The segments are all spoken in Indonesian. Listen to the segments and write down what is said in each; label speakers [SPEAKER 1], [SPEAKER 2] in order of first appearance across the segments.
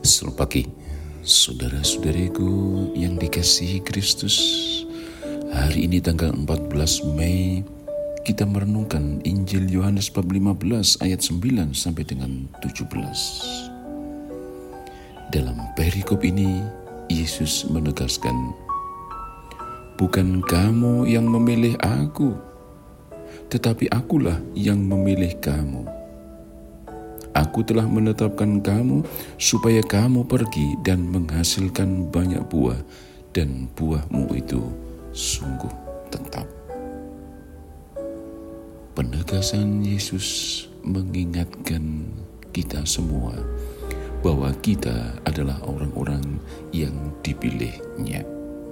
[SPEAKER 1] Selamat pagi, saudara-saudariku yang dikasihi Kristus. Hari ini tanggal 14 Mei, kita merenungkan Injil Yohanes bab 15 ayat 9 sampai dengan 17. Dalam perikop ini, Yesus menegaskan, "Bukan kamu yang memilih aku, tetapi akulah yang memilih kamu. Aku telah menetapkan kamu supaya kamu pergi dan menghasilkan banyak buah, dan buahmu itu sungguh tetap." Penegasan Yesus mengingatkan kita semua bahwa kita adalah orang-orang yang dipilih-Nya.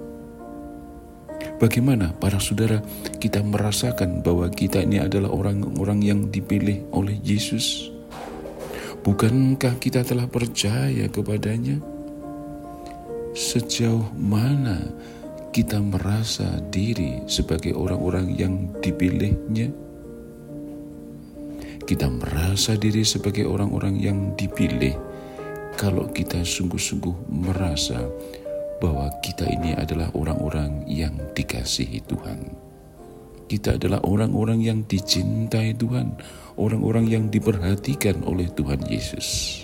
[SPEAKER 1] Bagaimana para saudara kita merasakan bahwa kita ini adalah orang-orang yang dipilih oleh Yesus? Bukankah kita telah percaya kepadanya? Sejauh mana kita merasa diri sebagai orang-orang yang dipilih-Nya? Kita merasa diri sebagai orang-orang yang dipilih kalau kita sungguh-sungguh merasa bahwa kita ini adalah orang-orang yang dikasihi Tuhan. Kita adalah orang-orang yang dicintai Tuhan, orang-orang yang diperhatikan oleh Tuhan Yesus.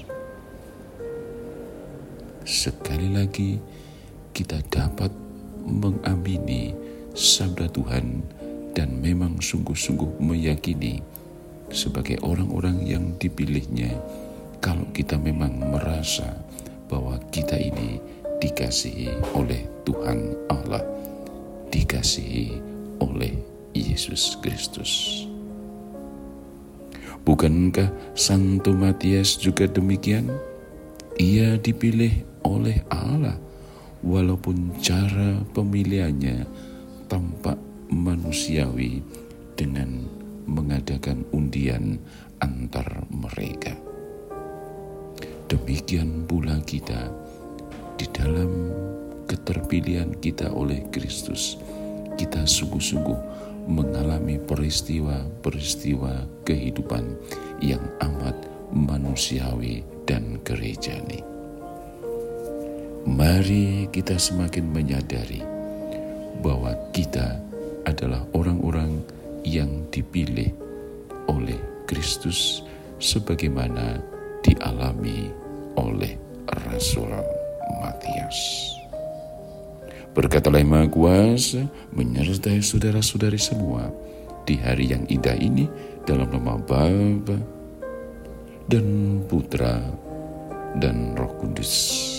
[SPEAKER 1] Sekali lagi, kita dapat mengamini sabda Tuhan dan memang sungguh-sungguh meyakini sebagai orang-orang yang dipilih-Nya kalau kita memang merasa bahwa kita ini dikasihi oleh Tuhan Allah, dikasihi oleh Yesus Kristus. Bukankah Santo Matias juga demikian? Ia dipilih oleh Allah walaupun cara pemilihannya tampak manusiawi dengan mengadakan undian antar mereka. Demikian pula kita di dalam keterpilihan kita oleh Kristus, kita sungguh-sungguh mengalami peristiwa-peristiwa kehidupan yang amat manusiawi dan gerejani. Mari kita semakin menyadari bahwa kita adalah orang-orang yang dipilih oleh Kristus sebagaimana dialami oleh Rasul Matias. Berkatalah Yang Maha Kuasa menyertai saudara-saudari semua di hari yang indah ini dalam nama Bapa dan Putra dan Roh Kudus.